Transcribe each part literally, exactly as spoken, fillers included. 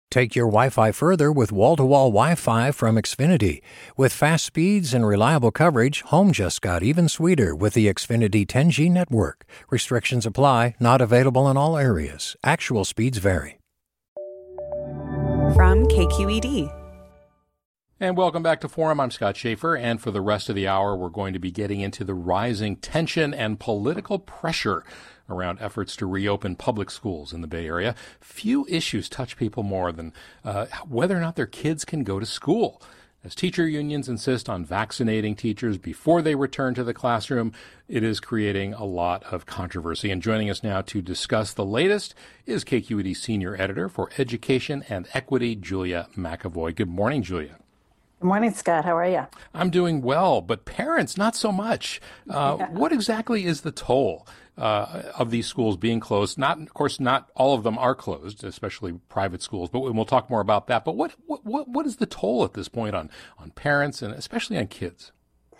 Take your Wi-Fi further with wall-to-wall Wi-Fi from Xfinity. With fast speeds and reliable coverage, home just got even sweeter with the Xfinity ten G network. Restrictions apply, not available in all areas. Actual speeds vary. From K Q E D. And welcome back to Forum. I'm Scott Schaefer, and for the rest of the hour, we're going to be getting into the rising tension and political pressure around efforts to reopen public schools in the Bay Area. Few issues touch people more than uh, whether or not their kids can go to school. As teacher unions insist on vaccinating teachers before they return to the classroom, it is creating a lot of controversy. And joining us now to discuss the latest is K Q E D Senior Editor for Education and Equity, Julia McEvoy. Good morning, Julia. Good morning, Scott. How are you? I'm doing well, but parents, not so much. Uh, yeah. What exactly is the toll uh, of these schools being closed? Not, of course, not all of them are closed, especially private schools, but we'll talk more about that. But what what what is the toll at this point on, on parents and especially on kids?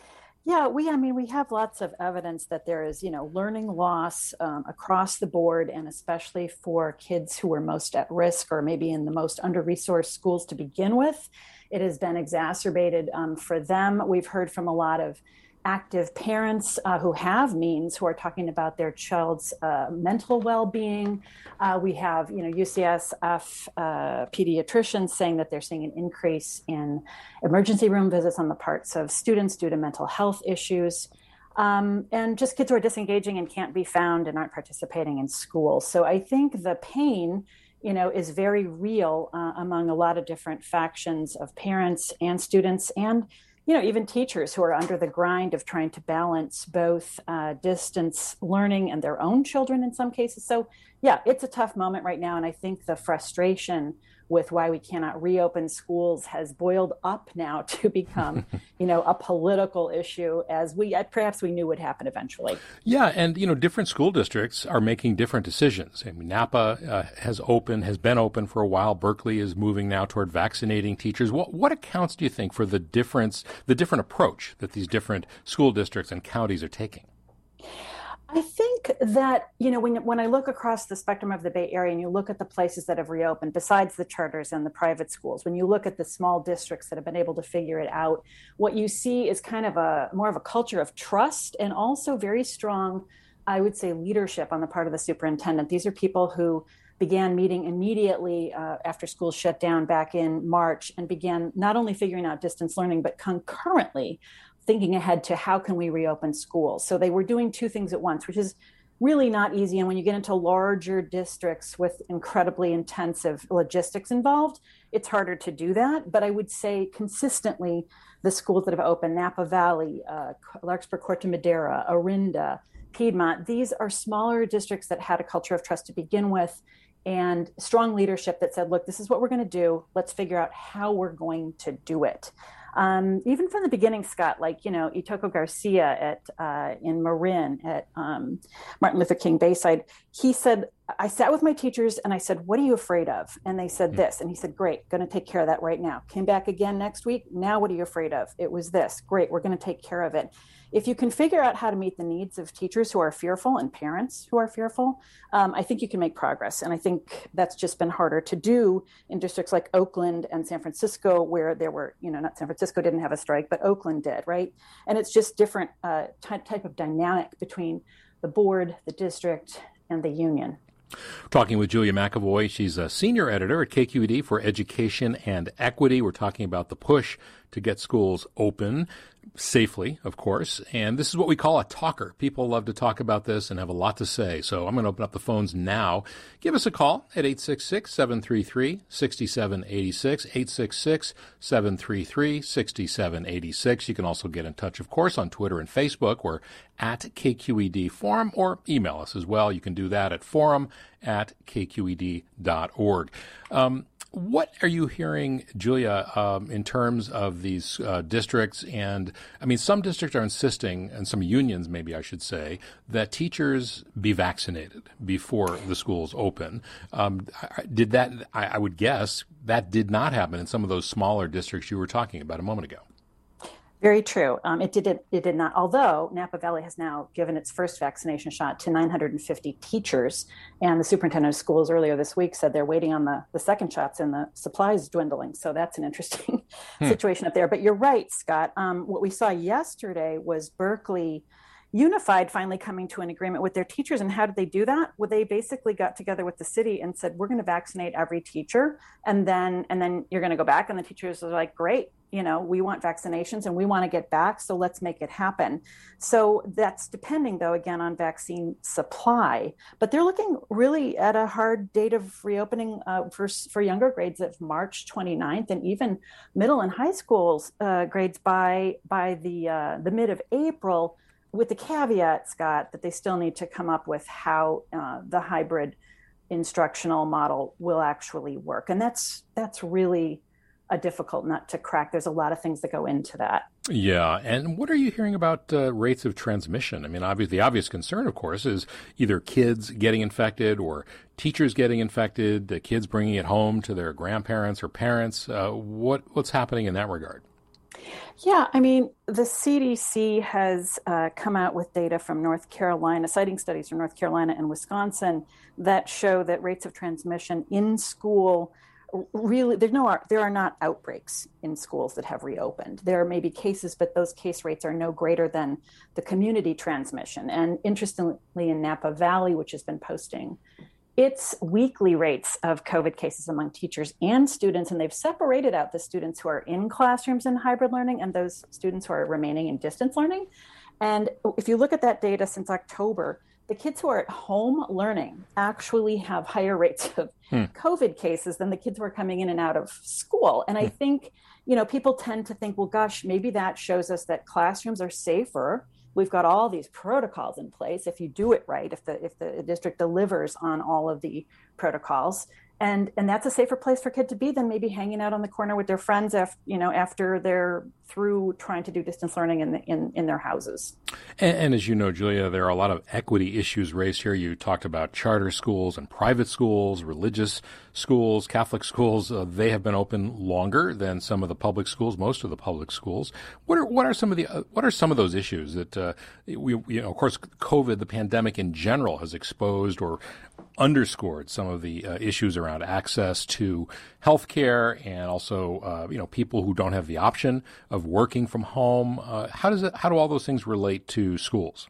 Yeah, we, I mean, we have lots of evidence that there is, you know, learning loss um, across the board, and especially for kids who are most at risk or maybe in the most under-resourced schools to begin with. It has been exacerbated um, for them. We've heard from a lot of active parents uh, who have means, who are talking about their child's uh, mental well-being. Uh, we have, you know, U C S F uh, pediatricians saying that they're seeing an increase in emergency room visits on the parts of students due to mental health issues. Um, and just kids who are disengaging and can't be found and aren't participating in school. So I think the pain, you know, is very real uh, among a lot of different factions of parents and students and, you know, even teachers who are under the grind of trying to balance both uh, distance learning and their own children in some cases. So, yeah, it's a tough moment right now. And I think the frustration with why we cannot reopen schools has boiled up now to become, you know, a political issue, as we perhaps we knew would happen eventually. Yeah, and you know, different school districts are making different decisions. I mean, Napa uh, has open has been open for a while. Berkeley is moving now toward vaccinating teachers. What what accounts do you think for the difference, the different approach that these different school districts and counties are taking? I think that, you know, when when I look across the spectrum of the Bay Area and you look at the places that have reopened, besides the charters and the private schools, when you look at the small districts that have been able to figure it out, what you see is kind of a more of a culture of trust and also very strong, I would say, leadership on the part of the superintendent. These are people who began meeting immediately uh, after schools shut down back in March and began not only figuring out distance learning, but concurrently thinking ahead to how can we reopen schools. So they were doing two things at once, which is really not easy. And when you get into larger districts with incredibly intensive logistics involved, it's harder to do that. But I would say consistently, the schools that have opened, Napa Valley, uh, Larkspur, Corte Madera, Orinda, Piedmont, these are smaller districts that had a culture of trust to begin with and strong leadership that said, look, this is what we're going to do. Let's figure out how we're going to do it. Um, even from the beginning, Scott, like, you know, Itoko Garcia at uh, in Marin at um, Martin Luther King Bayside, he said, I sat with my teachers and I said, what are you afraid of? And they said this. And he said, great, going to take care of that right now. Came back again next week. Now, what are you afraid of? It was this. Great, we're going to take care of it. If you can figure out how to meet the needs of teachers who are fearful and parents who are fearful, um, I think you can make progress. And I think that's just been harder to do in districts like Oakland and San Francisco, where there were, you know, not San Francisco didn't have a strike, but Oakland did, right? And it's just different uh, ty- type of dynamic between the board, the district, and the union. Talking with Julia McEvoy. She's a senior editor at K Q E D for Education and Equity. We're talking about the push to get schools open safely, of course. And this is what we call a talker. People love to talk about this and have a lot to say. So I'm going to open up the phones now. Give us a call at eight six six, seven three three, six seven eight six, eight six six, seven three three, six seven eight six. You can also get in touch, of course, on Twitter and Facebook. We're at K Q E D Forum, or email us as well. You can do that at forum at k q e d dot org. Um, What are you hearing, Julia, um, in terms of these uh, districts? And I mean, some districts are insisting, and some unions, maybe I should say, that teachers be vaccinated before the schools open. Um, did that, I, I would guess, that did not happen in some of those smaller districts you were talking about a moment ago. Very true. Um, it did it, it did not. Although Napa Valley has now given its first vaccination shot to nine hundred fifty teachers, and the superintendent of schools earlier this week said they're waiting on the, the second shots and the supplies dwindling. So that's an interesting Hmm. situation up there. But you're right, Scott. Um, what we saw yesterday was Berkeley Unified finally coming to an agreement with their teachers. And how did they do that? Well, they basically got together with the city and said, we're going to vaccinate every teacher. And then, and then you're going to go back. And the teachers are like, great, you know, we want vaccinations and we want to get back. So let's make it happen. So that's depending, though, again, on vaccine supply. But they're looking really at a hard date of reopening uh, for, for younger grades of March twenty-ninth, and even middle and high schools uh, grades by, by the, uh, the mid of April, with the caveat, Scott, that they still need to come up with how uh, the hybrid instructional model will actually work. And that's that's really a difficult nut to crack. There's a lot of things that go into that. Yeah. And what are you hearing about uh, rates of transmission? I mean, obviously, the obvious concern, of course, is either kids getting infected or teachers getting infected, the kids bringing it home to their grandparents or parents. Uh, what what's happening in that regard? Yeah, I mean, the C D C has uh, come out with data from North Carolina, citing studies from North Carolina and Wisconsin that show that rates of transmission in school really there no there are not outbreaks in schools that have reopened. There may be cases, but those case rates are no greater than the community transmission. And interestingly, in Napa Valley, which has been posting its weekly rates of COVID cases among teachers and students, and they've separated out the students who are in classrooms in hybrid learning and those students who are remaining in distance learning. And if you look at that data since October, the kids who are at home learning actually have higher rates of hmm. COVID cases than the kids who are coming in and out of school. And hmm. I think, you know, people tend to think, well, gosh, maybe that shows us that classrooms are safer. We've got all these protocols in place. If you do it right, if the if the district delivers on all of the protocols, and and that's a safer place for a kid to be than maybe hanging out on the corner with their friends after you know after they're through trying to do distance learning in the, in in their houses. And, and as you know, Julia, there are a lot of equity issues raised here. You talked about charter schools and private schools, religious schools, Catholic schools. Uh, they have been open longer than some of the public schools, most of the public schools. What are what are some of the uh, what are some of those issues that uh, we you know of course COVID, the pandemic in general, has exposed or underscored some of the uh, issues around access to healthcare and also uh, you know people who don't have the option of working from home. Uh, how does it? How do all those things relate to schools?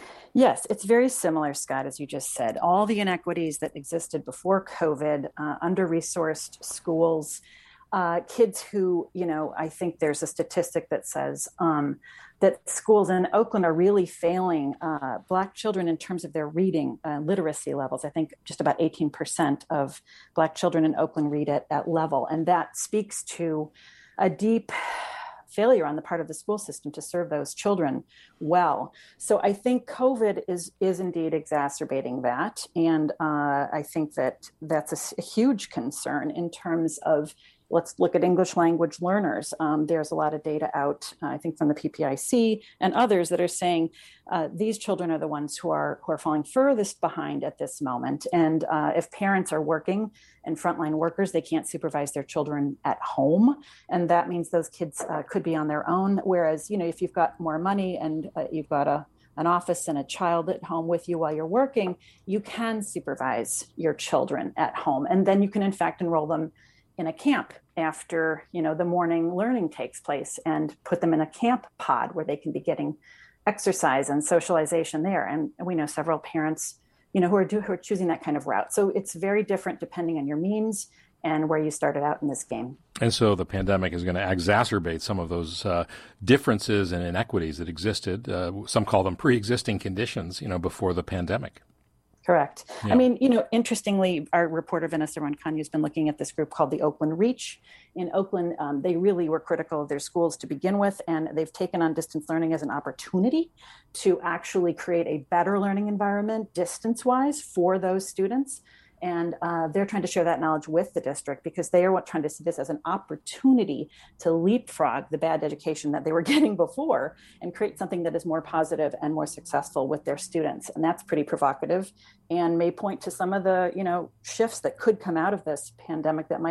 Yes, it's very similar, Scott, as you just said. All the inequities that existed before COVID, uh, under-resourced schools, uh, kids who, you know, I think there's a statistic that says um, that schools in Oakland are really failing uh, Black children in terms of their reading uh, literacy levels. I think just about eighteen percent of Black children in Oakland read at, at level. And that speaks to a deep failure on the part of the school system to serve those children well. So I think COVID is is indeed exacerbating that. And uh, I think that that's a, a huge concern in terms of, let's look at English language learners. Um, there's a lot of data out, uh, I think from the P P I C and others that are saying uh, these children are the ones who are who are falling furthest behind at this moment. And uh, if parents are working and frontline workers, they can't supervise their children at home. And that means those kids uh, could be on their own. Whereas, you know, if you've got more money and uh, you've got a an office and a child at home with you while you're working, you can supervise your children at home. And then you can, in fact, enroll them in a camp after, you know, the morning learning takes place and put them in a camp pod where they can be getting exercise and socialization there. And we know several parents, you know, who are, do, who are choosing that kind of route. So it's very different depending on your means and where you started out in this game. And so the pandemic is going to exacerbate some of those uh, differences and inequities that existed. Uh, some call them pre-existing conditions, you know, before the pandemic. Correct. Yeah. I mean, you know, interestingly, our reporter Vanessa Roncaglia has been looking at this group called the Oakland Reach. In Oakland, um, they really were critical of their schools to begin with, and they've taken on distance learning as an opportunity to actually create a better learning environment distance-wise for those students. And uh, they're trying to share that knowledge with the district because they are trying to see this as an opportunity to leapfrog the bad education that they were getting before and create something that is more positive and more successful with their students. And that's pretty provocative and may point to some of the, you know, shifts that could come out of this pandemic that might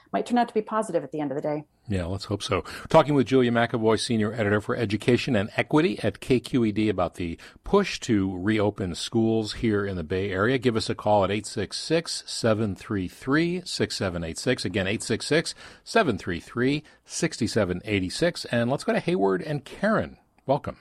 might turn out to be positive at the end of the day. Yeah, let's hope so. We're talking with Julia McEvoy, Senior Editor for Education and Equity at K Q E D, about the push to reopen schools here in the Bay Area. Give us a call at eight six six, seven three three, six seven eight six. Again, eight six six, seven three three, six seven eight six. And let's go to Hayward and Karen. Welcome.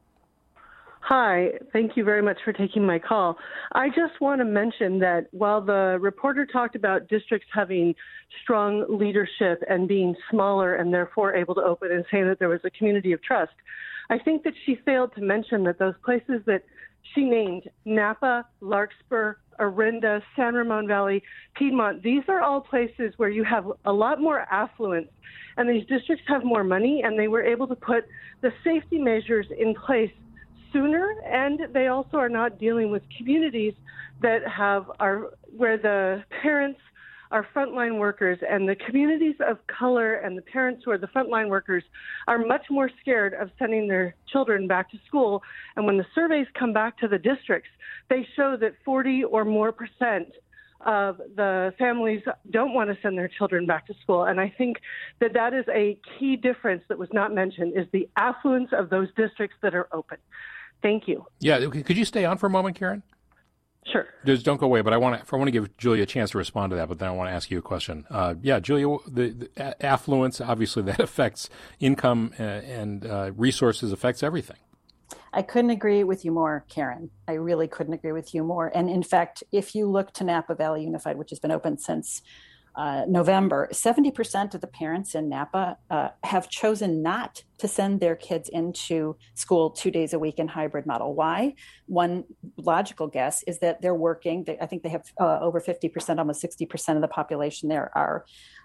Hi, thank you very much for taking my call. I just want to mention that while the reporter talked about districts having strong leadership and being smaller and therefore able to open and say that there was a community of trust, I think that she failed to mention that those places that she named, Napa, Larkspur, Orinda, San Ramon Valley, Piedmont, these are all places where you have a lot more affluence, and these districts have more money, and they were able to put the safety measures in place sooner, and they also are not dealing with communities that have are where the parents are frontline workers, and the communities of color and the parents who are the frontline workers are much more scared of sending their children back to school. And when the surveys come back to the districts, they show that forty or more percent of the families don't want to send their children back to school. And I think that that is a key difference that was not mentioned, is the affluence of those districts that are open. Thank you. Yeah, could you stay on for a moment, Karen? Sure. Just don't go away, but I want to I want to give Julia a chance to respond to that, but then I want to ask you a question. Uh, yeah, Julia, the, the affluence, obviously that affects income uh, and uh, resources, affects everything. I couldn't agree with you more, Karen. I really couldn't agree with you more. And in fact, if you look to Napa Valley Unified, which has been open since uh, November, seventy percent of the parents in Napa uh, have chosen not to send their kids into school two days a week in hybrid model. Why? One logical guess is that they're working. They, I think they have uh, over fifty percent, almost sixty percent of the population there are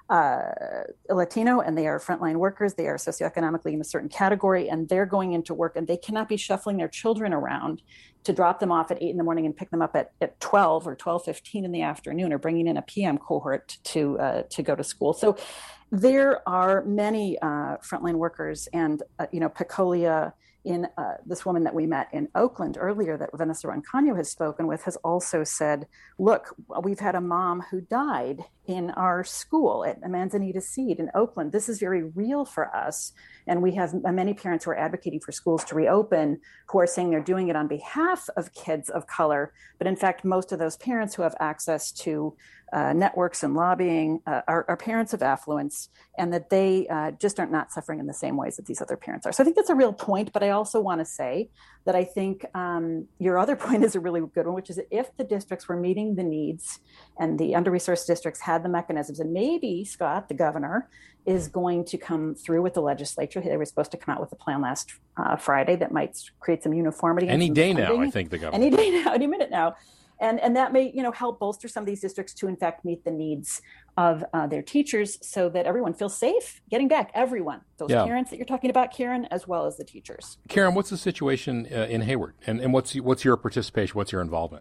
uh, Latino, and they are frontline workers. They are socioeconomically in a certain category, and they're going into work, and they cannot be shuffling their children around to drop them off at eight in the morning and pick them up at, at twelve or twelve fifteen in the afternoon, or bringing in a P M cohort to uh, to go to school. So there are many uh, frontline workers, and uh, you know, Pecolia, in uh, this woman that we met in Oakland earlier that Vanessa Roncaño has spoken with, has also said, look, we've had a mom who died in our school at Manzanita Seed in Oakland. This is very real for us. And we have many parents who are advocating for schools to reopen, who are saying they're doing it on behalf of kids of color. But in fact, most of those parents who have access to uh, networks and lobbying uh, are, are parents of affluence, and that they uh, just are not suffering in the same ways that these other parents are. So I think that's a real point. But I also want to say that I think um, your other point is a really good one, which is that if the districts were meeting the needs and the under-resourced districts had the mechanisms, and maybe Scott, the governor, is going to come through with the legislature. They were supposed to come out with a plan last uh, Friday that might create some uniformity. Any some day funding. now, I think the governor. Any day now, any minute now. And and that may, you know, help bolster some of these districts to, in fact, meet the needs of uh, their teachers, so that everyone feels safe getting back. Everyone, those yeah. parents that you're talking about, Karen, as well as the teachers. Karen, what's the situation uh, in Hayward, and and what's what's your participation? What's your involvement?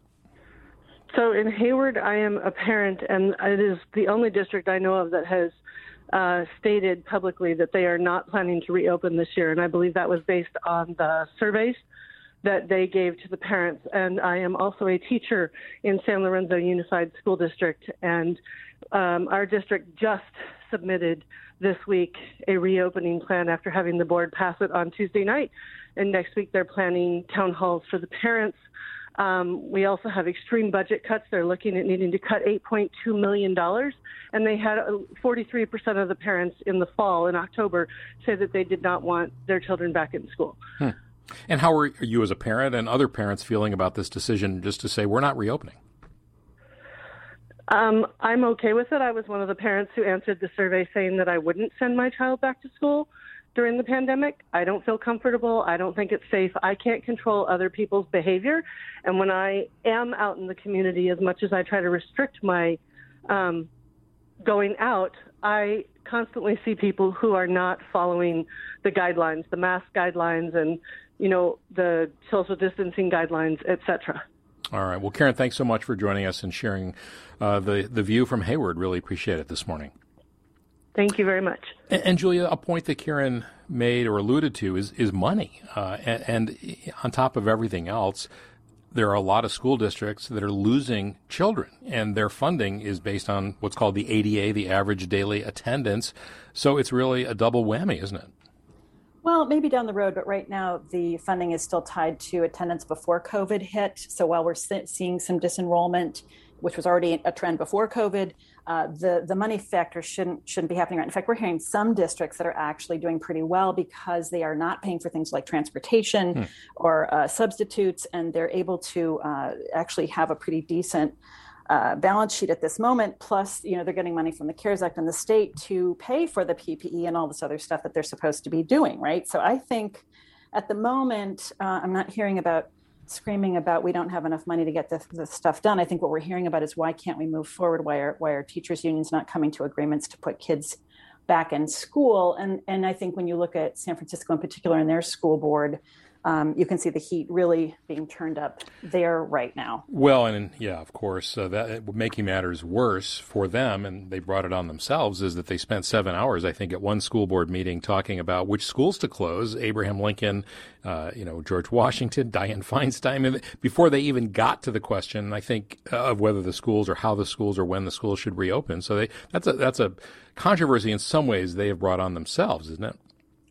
So in Hayward, I am a parent, and it is the only district I know of that has uh, stated publicly that they are not planning to reopen this year, and I believe that was based on the surveys that they gave to the parents. And I am also a teacher in San Lorenzo Unified School District, and um, our district just submitted this week a reopening plan after having the board pass it on Tuesday night. And next week they're planning town halls for the parents. Um, we also have extreme budget cuts. They're looking at needing to cut eight point two million dollars. And they had forty-three percent of the parents in the fall, in October, say that they did not want their children back in school. Hmm. And how are you as a parent and other parents feeling about this decision just to say we're not reopening? Um, I'm okay with it. I was one of the parents who answered the survey saying that I wouldn't send my child back to school during the pandemic. I don't feel comfortable. I don't think it's safe. I can't control other people's behavior. And when I am out in the community, as much as I try to restrict my um, going out, I constantly see people who are not following the guidelines, the mask guidelines, and you know, the social distancing guidelines, et cetera. All right. Well, Karen, thanks so much for joining us and sharing uh, the, the view from Hayward. Really appreciate it this morning. Thank you very much. And, and Julia, a point that Karen made or alluded to is, is money. Uh, and, and on top of everything else, there are a lot of school districts that are losing children, and their funding is based on what's called the A D A, the average daily attendance. So it's really a double whammy, isn't it? Well, maybe down the road, but right now the funding is still tied to attendance before COVID hit. So while we're seeing some disenrollment, which was already a trend before COVID, uh, the, the money factor shouldn't shouldn't be happening right. In fact, we're hearing some districts that are actually doing pretty well because they are not paying for things like transportation hmm. or uh, substitutes, and they're able to uh, actually have a pretty decent Uh, balance sheet at this moment. Plus, you know, they're getting money from the CARES Act and the state to pay for the P P E and all this other stuff that they're supposed to be doing, right? So I think at the moment, uh, I'm not hearing about screaming about we don't have enough money to get this, this stuff done. I think what we're hearing about is why can't we move forward? Why are why are teachers' unions not coming to agreements to put kids back in school? And and I think when you look at San Francisco in particular and their school board, Um, you can see the heat really being turned up there right now. Well, and yeah, of course, uh, that making matters worse for them, and they brought it on themselves, is that they spent seven hours, I think, at one school board meeting talking about which schools to close. Abraham Lincoln, uh, you know, George Washington, Dianne Feinstein, before they even got to the question, I think, uh, of whether the schools or how the schools or when the schools should reopen. So they, that's a that's a controversy in some ways they have brought on themselves, isn't it?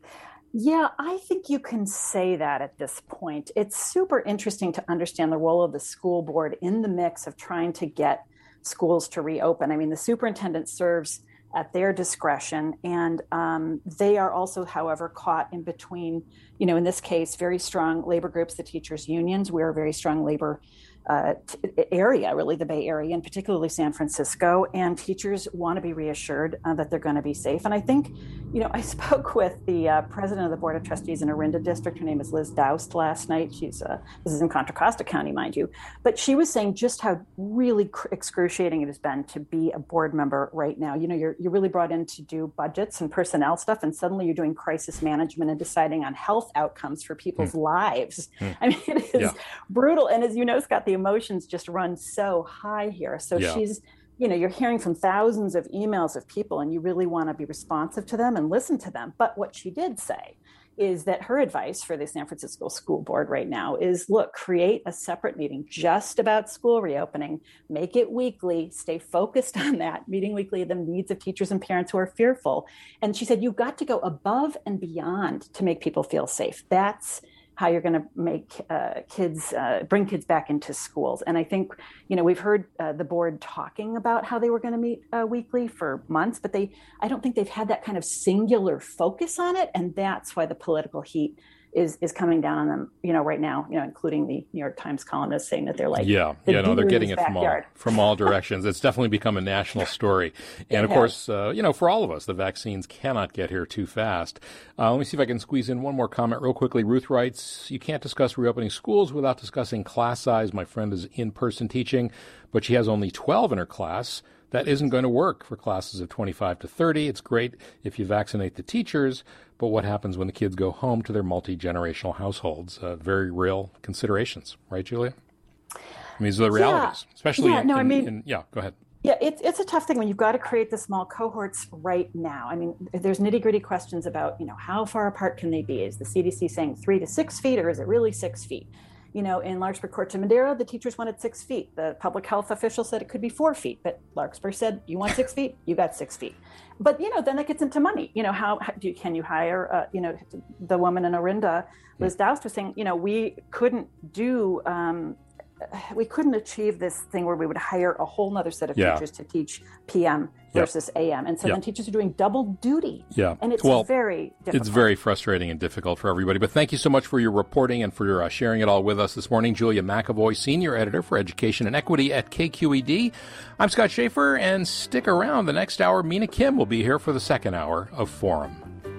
Yeah, I think you can say that at this point. It's super interesting to understand the role of the school board in the mix of trying to get schools to reopen. I mean, the superintendent serves at their discretion, and um, they are also, however, caught in between, you know, in this case, very strong labor groups, the teachers' unions. We're a very strong labor uh, t- area, really the Bay Area, and particularly San Francisco, and teachers want to be reassured uh, that they're going to be safe. And I think, you know, I spoke with the uh, president of the Board of Trustees in Orinda District. Her name is Liz Doust last night. She's uh, this is in Contra Costa County, mind you. But she was saying just how really cr- excruciating it has been to be a board member right now. You know, you're you're really brought in to do budgets and personnel stuff, and suddenly you're doing crisis management and deciding on health outcomes for people's mm. lives. Mm. I mean, it is yeah. brutal. And as you know, Scott, the emotions just run so high here. So yeah. she's, you know, you're hearing from thousands of emails of people, and you really want to be responsive to them and listen to them. But what she did say is that her advice for the San Francisco School Board right now is, look, create a separate meeting just about school reopening, make it weekly, stay focused on that, meeting weekly the needs of teachers and parents who are fearful. And she said, you've got to go above and beyond to make people feel safe. That's how you're going to make uh, kids, uh, bring kids back into schools. And I think, you know, we've heard uh, the board talking about how they were going to meet uh, weekly for months, but they, I don't think they've had that kind of singular focus on it. And that's why the political heat is is coming down on them, you know, right now, you know, including the New York Times columnists saying that they're like, yeah, the yeah, no, they're getting it from all, backyard. from all directions. It's definitely become a national story. And of has. course, uh, you know, for all of us, the vaccines cannot get here too fast. Uh, let me see if I can squeeze in one more comment real quickly. Ruth writes, you can't discuss reopening schools without discussing class size. My friend is in-person teaching, but she has only twelve in her class. That isn't going to work for classes of twenty-five to thirty. It's great if you vaccinate the teachers, but what happens when the kids go home to their multi-generational households? Uh, very real considerations, right, Julia? I mean, these are the realities, yeah. especially yeah, in, no, in, I mean, in, yeah, go ahead. Yeah, it's it's a tough thing when you've got to create the small cohorts right now. I mean, there's nitty-gritty questions about, you know, how far apart can they be? Is the C D C saying three to six feet, or is it really six feet? You know, in Larkspur, Corte Madera, the teachers wanted six feet. The public health official said it could be four feet, but Larkspur said, you want six feet? You got six feet. But, you know, then it gets into money. You know, how, how do you, can you hire, uh, you know, the woman in Orinda, Liz Doust, was saying, you know, we couldn't do, um, we couldn't achieve this thing where we would hire a whole nother set of yeah. teachers to teach P M versus yep. A M. And so yep. then teachers are doing double duty. Yeah. And it's well, very difficult. It's very frustrating and difficult for everybody. But thank you so much for your reporting and for your, uh, sharing it all with us this morning. Julia McEvoy, Senior Editor for Education and Equity at K Q E D. I'm Scott Schaefer, and stick around. The next hour, Mina Kim will be here for the second hour of Forum.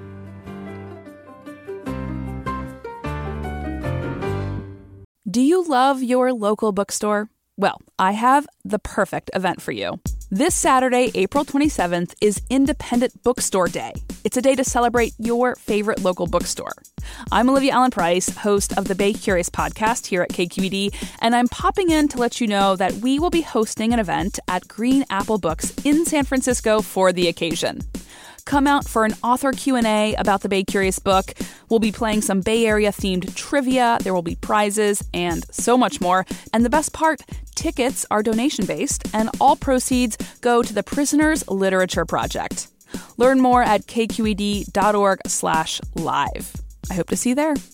Do you love your local bookstore? Well, I have the perfect event for you. This Saturday, April twenty-seventh, is Independent Bookstore Day. It's a day to celebrate your favorite local bookstore. I'm Olivia Allen Price, host of the Bay Curious podcast here at K Q E D, and I'm popping in to let you know that we will be hosting an event at Green Apple Books in San Francisco for the occasion. come out for an author Q and A about the Bay Curious book. We'll be playing some Bay Area-themed trivia. There will be prizes and so much more. And the best part, tickets are donation-based, and all proceeds go to the Prisoners Literature Project. Learn more at kqed.org slash live. I hope to see you there.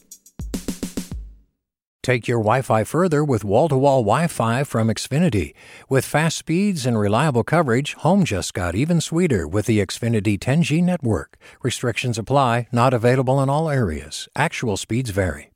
Take your Wi-Fi further with wall-to-wall Wi-Fi from Xfinity. With fast speeds and reliable coverage, home just got even sweeter with the Xfinity ten G network. Restrictions apply, not available in all areas. Actual speeds vary.